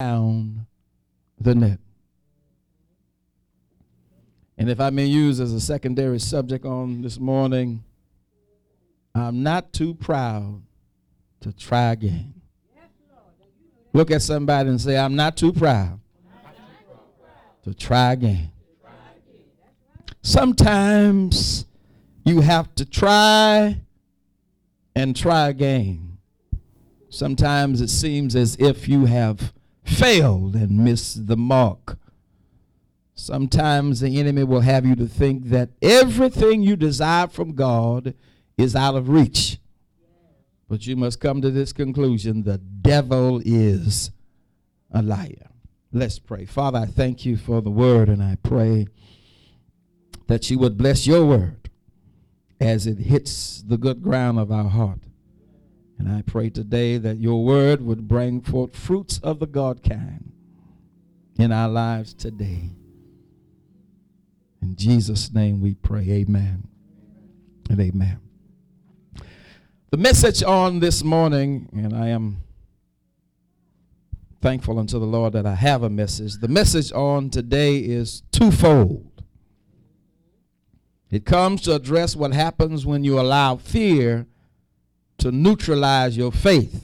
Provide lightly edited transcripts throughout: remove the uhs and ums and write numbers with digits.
down the net. And if I may use as a secondary subject on this morning, I'm not too proud to try again. Look at somebody and say, I'm not too proud to try again. Sometimes you have to try and try again. Sometimes it seems as if you have failed and missed the mark. Sometimes the enemy will have you to think that everything you desire from God is out of reach. But you must come to this conclusion: the devil is a liar. Let's pray. Father, I thank you for the word, and I pray that you would bless your word as it hits the good ground of our heart. And I pray today that your word would bring forth fruits of the God kind in our lives today. In Jesus' name we pray, amen and amen. The message on this morning, and I am thankful unto the Lord that I have a message. The message on today is twofold. It comes to address what happens when you allow fear to neutralize your faith.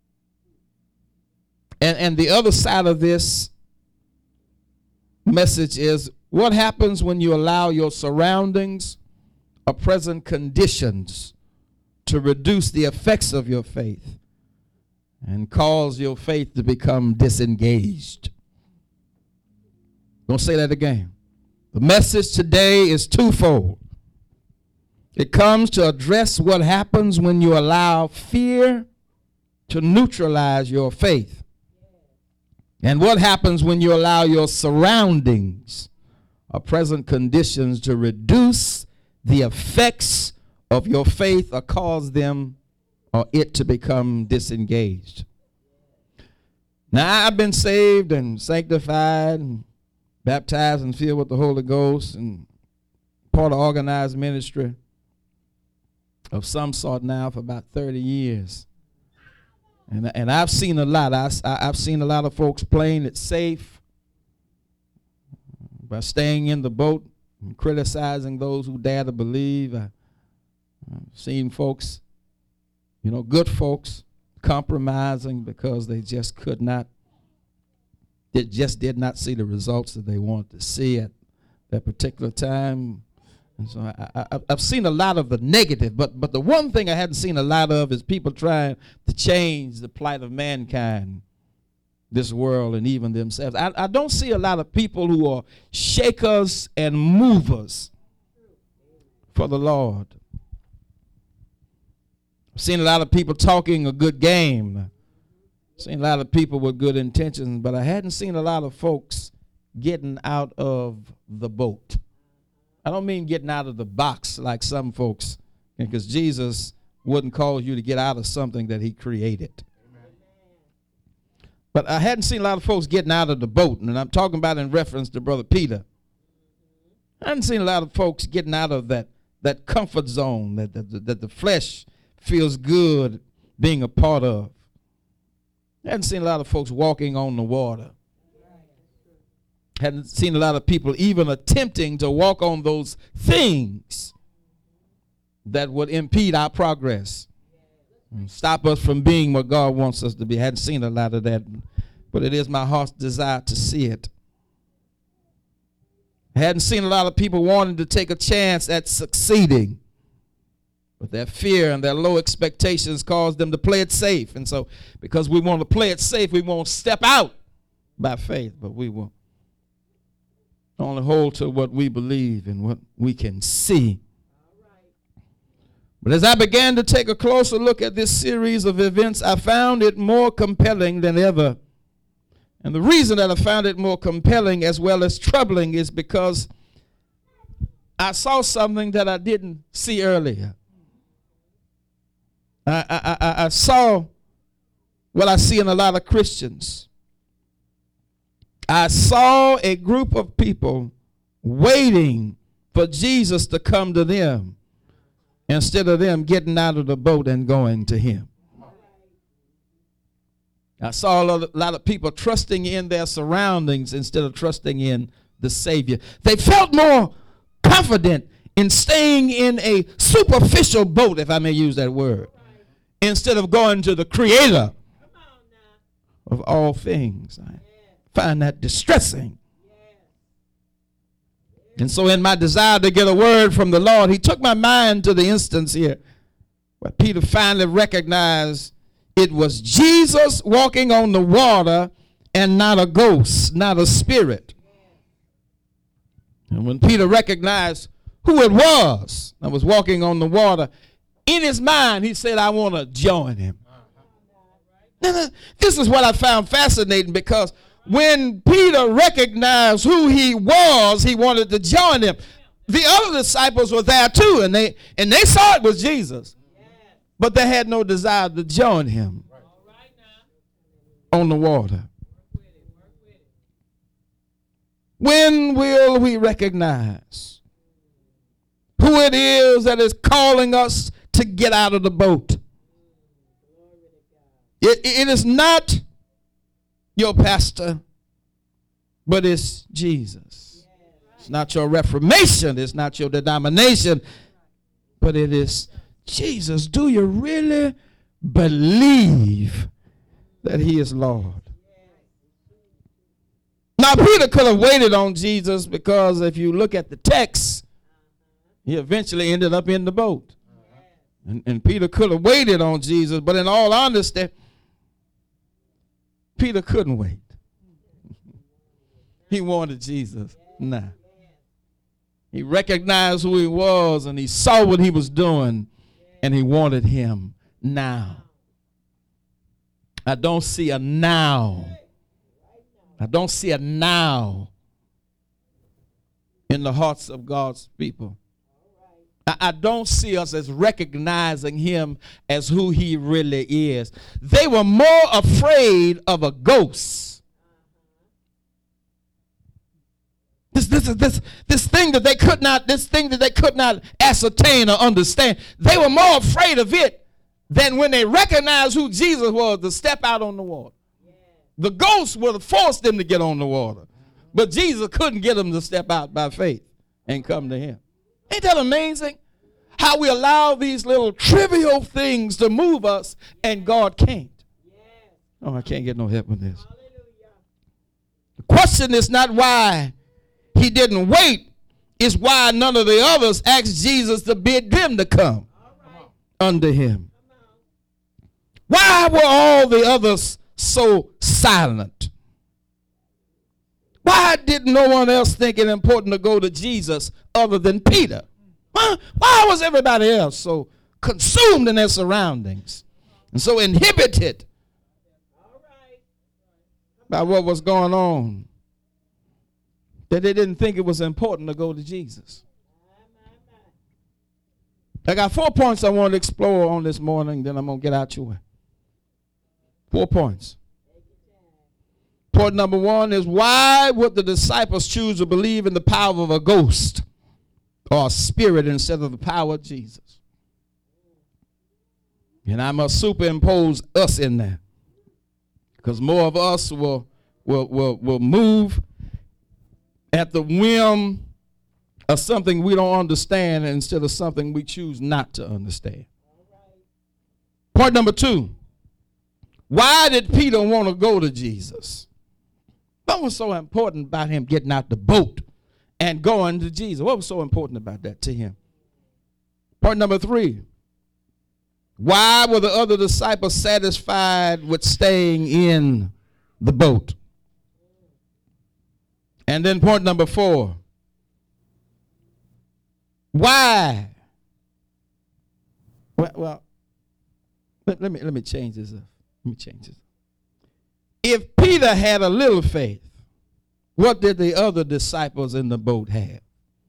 And the other side of this message is what happens when you allow your surroundings or present conditions to reduce the effects of your faith and cause your faith to become disengaged. Don't say that again. The message today is twofold. It comes to address what happens when you allow fear to neutralize your faith. And what happens when you allow your surroundings or present conditions to reduce the effects of your faith or cause them or it to become disengaged. Now, I've been saved and sanctified and baptized and filled with the Holy Ghost and part of organized ministry of some sort now for about 30 years. And I've seen a lot. I've seen a lot of folks playing it safe by staying in the boat and criticizing those who dare to believe. I've seen folks, good folks, compromising because they just did not see the results that they wanted to see at that particular time. And so I've seen a lot of the negative, but the one thing I hadn't seen a lot of is people trying to change the plight of mankind, this world, and even themselves. I don't see a lot of people who are shakers and movers for the Lord. I've seen a lot of people talking a good game. I've seen a lot of people with good intentions, but I hadn't seen a lot of folks getting out of the boat. I don't mean getting out of the box like some folks, because Jesus wouldn't call you to get out of something that he created. Amen. But I hadn't seen a lot of folks getting out of the boat, and I'm talking about in reference to Brother Peter. I hadn't seen a lot of folks getting out of that comfort zone that the flesh feels good being a part of. I hadn't seen a lot of folks walking on the water. Hadn't seen a lot of people even attempting to walk on those things that would impede our progress and stop us from being what God wants us to be. Hadn't seen a lot of that, but it is my heart's desire to see it. I hadn't seen a lot of people wanting to take a chance at succeeding, but their fear and their low expectations caused them to play it safe. And so because we want to play it safe, we won't step out by faith, but we will only hold to what we believe and what we can see. But as I began to take a closer look at this series of events, I found it more compelling than ever. And the reason that I found it more compelling as well as troubling is because I saw something that I didn't see earlier. I saw what I see in a lot of Christians. I saw a group of people waiting for Jesus to come to them instead of them getting out of the boat and going to him. I saw a lot of people trusting in their surroundings instead of trusting in the Savior. They felt more confident in staying in a superficial boat, if I may use that word, instead of going to the Creator of all things. I find that distressing. And so in my desire to get a word from the Lord, he took my mind to the instance here where Peter finally recognized it was Jesus walking on the water and not a ghost, not a spirit. And when Peter recognized who it was that was walking on the water, in his mind he said, I want to join him. Now, this is what I found fascinating, because when Peter recognized who he was, he wanted to join him. The other disciples were there too, and they saw it was Jesus, but they had no desire to join him on the water. When will we recognize who it is that is calling us to get out of the boat? It is not your pastor, but it's Jesus. It's not your reformation. It's not your denomination, but it is Jesus. Do you really believe that he is Lord? Now, Peter could have waited on Jesus, because if you look at the text, he eventually ended up in the boat. And Peter could have waited on Jesus, but in all honesty, Peter couldn't wait. He wanted Jesus now. He recognized who he was, and he saw what he was doing, and he wanted him now. I don't see a now. I don't see a now in the hearts of God's people. I don't see us as recognizing him as who he really is. They were more afraid of a ghost. This thing that they could not ascertain or understand. They were more afraid of it than when they recognized who Jesus was, to step out on the water. The ghost would have forced them to get on the water, but Jesus couldn't get them to step out by faith and come to him. Ain't that amazing? How we allow these little trivial things to move us, and God can't. Oh, I can't get no help with this. The question is not why he didn't wait. It's why none of the others asked Jesus to bid them to come under him. Why were all the others so silent? Why did no one else think it important to go to Jesus other than Peter? Why was everybody else so consumed in their surroundings and so inhibited by what was going on that they didn't think it was important to go to Jesus? I got 4 points I want to explore on this morning, then I'm going to get out your way. 4 points. Point number 1 is, why would the disciples choose to believe in the power of a ghost or a spirit instead of the power of Jesus? And I must superimpose us in there, because more of us will move at the whim of something we don't understand instead of something we choose not to understand. Point number 2. Why did Peter want to go to Jesus? What was so important about him getting out the boat and going to Jesus? What was so important about that to him? Point number 3. Why were the other disciples satisfied with staying in the boat? And then point number 4. Why? Well, let me change this up. Let me change this. If Peter had a little faith, what did the other disciples in the boat have?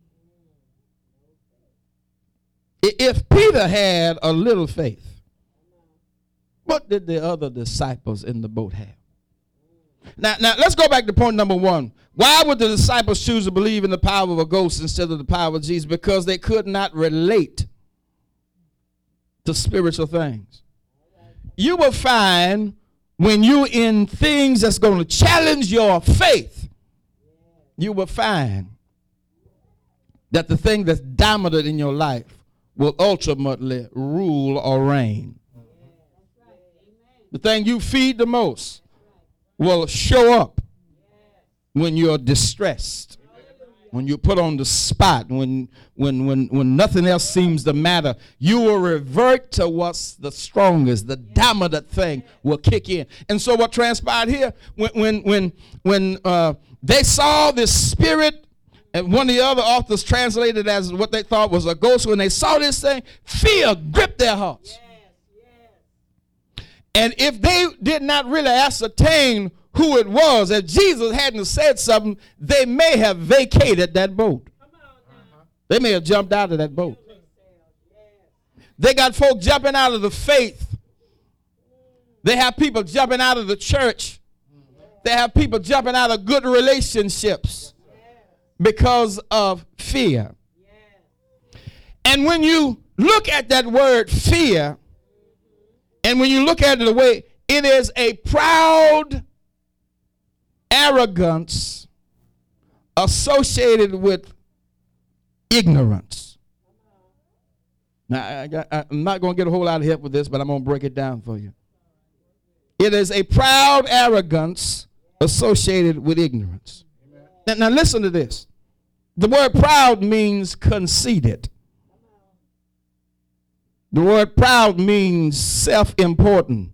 If Peter had a little faith, what did the other disciples in the boat have? Now let's go back to point number 1. Why would the disciples choose to believe in the power of a ghost instead of the power of Jesus? Because they could not relate to spiritual things. You will find when you're in things that's going to challenge your faith, you will find that the thing that's dominant in your life will ultimately rule or reign. The thing you feed the most will show up when you're distressed, when you're put on the spot, when nothing else seems to matter. You will revert to what's the strongest, the dominant thing will kick in. And so what transpired here, when they saw this spirit, and one of the other authors translated it as what they thought was a ghost, when they saw this thing, fear gripped their hearts. And if they did not really ascertain who it was, if Jesus hadn't said something, they may have vacated that boat. They may have jumped out of that boat. They got folk jumping out of the faith. They have people jumping out of the church. They have people jumping out of good relationships because of fear. And when you look at that word fear, and when you look at it the way, it is a proud arrogance associated with ignorance. Now, I'm not going to get a whole lot of help with this, but I'm going to break it down for you. It is a proud arrogance associated with ignorance. Now listen to this. The word proud means conceited. The word proud means self-important.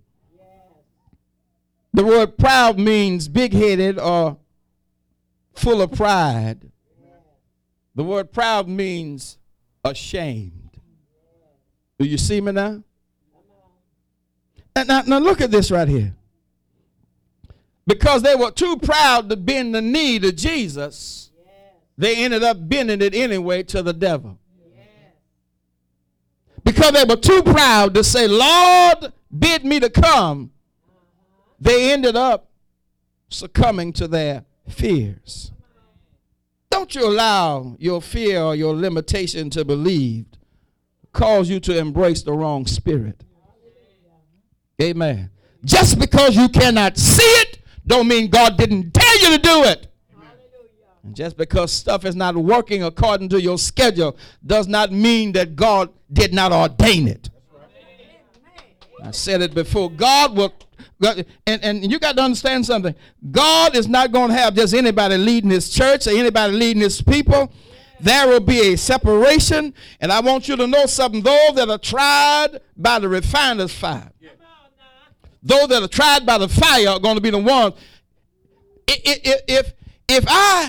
The word proud means big-headed or full of pride. The word proud means ashamed. Do you see me now? Now look at this right here. Because they were too proud to bend the knee to Jesus, they ended up bending it anyway to the devil. Because they were too proud to say, Lord, bid me to come, they ended up succumbing to their fears. Don't you allow your fear or your limitation to believe cause you to embrace the wrong spirit. Amen. Just because you cannot see it don't mean God didn't tell you to do it. And just because stuff is not working according to your schedule does not mean that God did not ordain it. I said it before. God will, and you got to understand something. God is not going to have just anybody leading his church or anybody leading his people. There will be a separation, and I want you to know something. Those that are tried by the refiner's fire, those that are tried by the fire are going to be the ones. If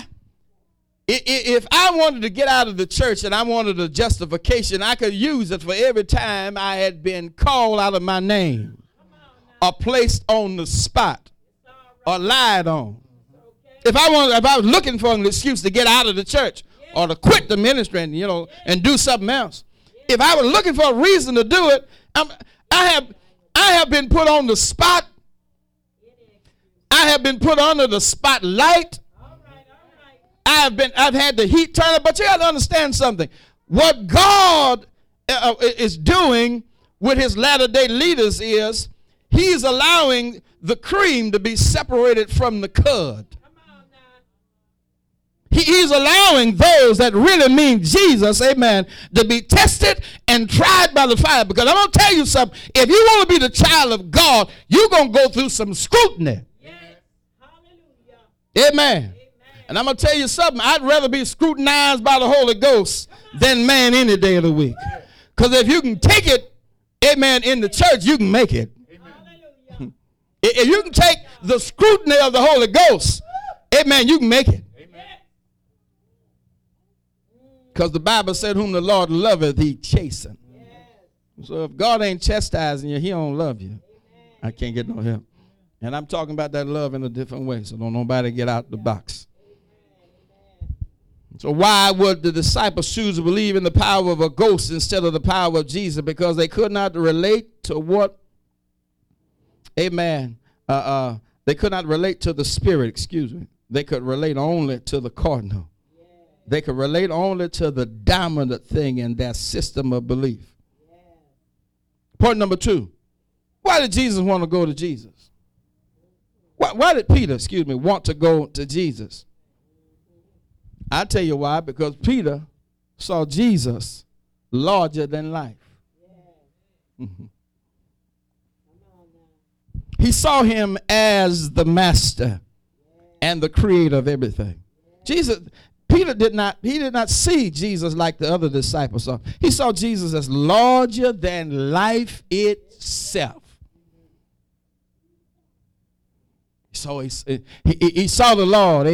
I wanted to get out of the church and I wanted a justification, I could use it for every time I had been called out of my name or placed on the spot or lied on. If I was looking for an excuse to get out of the church or to quit the ministry and do something else, if I was looking for a reason to do it, I have been put on the spot. I have been put under the spotlight. I've had the heat turned up, but you got to understand something. What God is doing with his latter-day leaders is he's allowing the cream to be separated from the cud. He's allowing those that really mean Jesus, amen, to be tested and tried by the fire. Because I'm going to tell you something. If you want to be the child of God, you're going to go through some scrutiny. Yes. Hallelujah. Amen. And I'm going to tell you something. I'd rather be scrutinized by the Holy Ghost than man any day of the week. Because if you can take it, amen, in the church, you can make it. Amen. If you can take the scrutiny of the Holy Ghost, amen, you can make it. Because the Bible said, whom the Lord loveth, he chasten. So if God ain't chastising you, he don't love you. I can't get no help. And I'm talking about that love in a different way, so don't nobody get out the box. So why would the disciples choose to believe in the power of a ghost instead of the power of Jesus? Because they could not relate to what, amen, they could not relate to the spirit, excuse me. They could relate only to the cardinal. They could relate only to the dominant thing in their system of belief. Point number 2. Why did Jesus want to go to Jesus? Why did Peter, want to go to Jesus? I tell you why. Because Peter saw Jesus larger than life. Mm-hmm. He saw him as the master and the creator of everything. Peter did not see Jesus like the other disciples saw. He saw Jesus as larger than life itself. So he saw the Lord.